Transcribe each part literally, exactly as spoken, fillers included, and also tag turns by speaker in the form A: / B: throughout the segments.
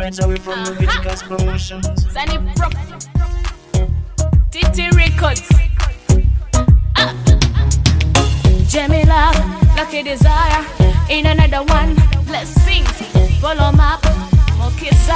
A: right away from the Viticas Promotions.
B: Sunny Brook, T T Records, ah. Jamila, Lucky Desire, in another one. Blessings, follow map, Mokisa.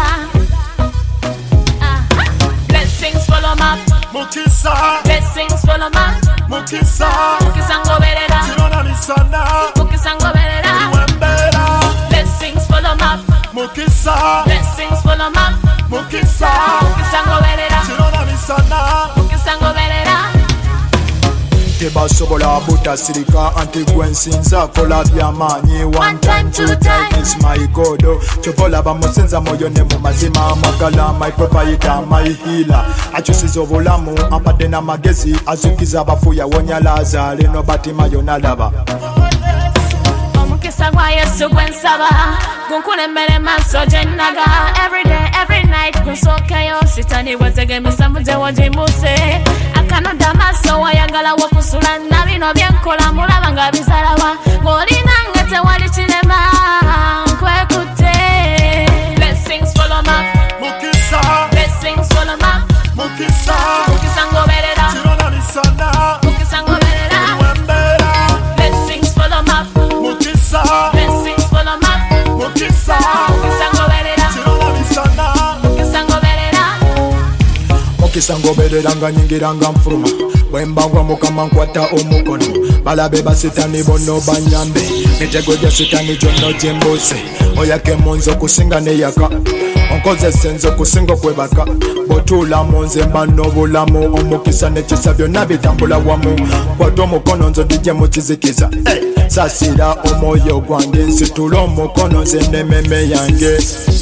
B: Ah. Blessings, follow map,
C: Mokisa.
B: Blessings, follow map,
C: Mokisa.
B: Mokisa ngo berera,
C: Chirona misana.
B: Mokisa ngo berera.
C: Wembera.
B: Blessings, follow map,
C: Mokisa.
B: Blessings, follow map,
C: Mokisa.
B: Mokisa ngo berera,
C: Chirona misana.
B: Mokisa ngo berera.
C: Tebasobola butasirika anti gwensinza kola byamanyi one time two time it's my god chobola bamusenza moyo ne mu mazima mwagala my provider my healer achusiza obulamu ampadde n'amagezi azukiza abafu yawonya Lazaro no batima yona laba
B: omukisa gwa Yesu gwensaba gunkulembere maso gyennaga everyday every night gunsokeyo sitani bwetegemesa muje wogimuse akanoda maso wayagala wakusula na bino byenkola mulaba nga bizalawa ng'olina nga tewali kirema nkwekutte. Blessings follow map,
C: Mokisa.
B: blessings follow map,
C: Mokisa.
B: mukisa ngoberera,
C: Chirona misana.
B: mukisa ngoberera.
C: Wembera.
B: Blessings follow map,
C: Mokisa.
B: blessings follow map,
C: Mokisa.
B: mukisa ngoberera,
C: Chirona misana.
B: mukisa ngoberera.
C: Mokisa ngoberera nga nyingira nga nfuluma bwembagwa mukama nkwata omukono balabe basitani bono banyambe mitego gya sitani gyonna gyembuse oyake munze okusinga neyaka onkozesa enze okusinga okwebaka bw'otuula mu nze mba n'obulamu omukisa n'ekisa byonna bitambula wamu kwata omukono nze ndijje mu kizikiza saasira omwoyo gwange nsitula omukono nze n'emmeme yange.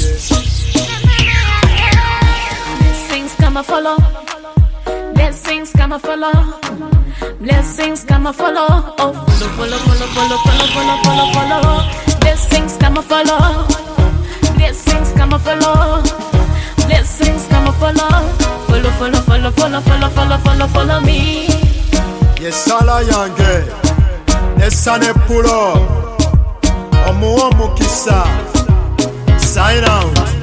B: Blessings come a follow, blessings come a follow, blessings come a follow, oh follow, follow, follow, follow, follow, follow, follow, follow. Blessings come a follow, blessings come a follow, blessings come a follow, follow, follow, follow, follow, follow, follow, follow, follow me.
C: Yesala yange nessa ne pulo omuwa omukisa sign out.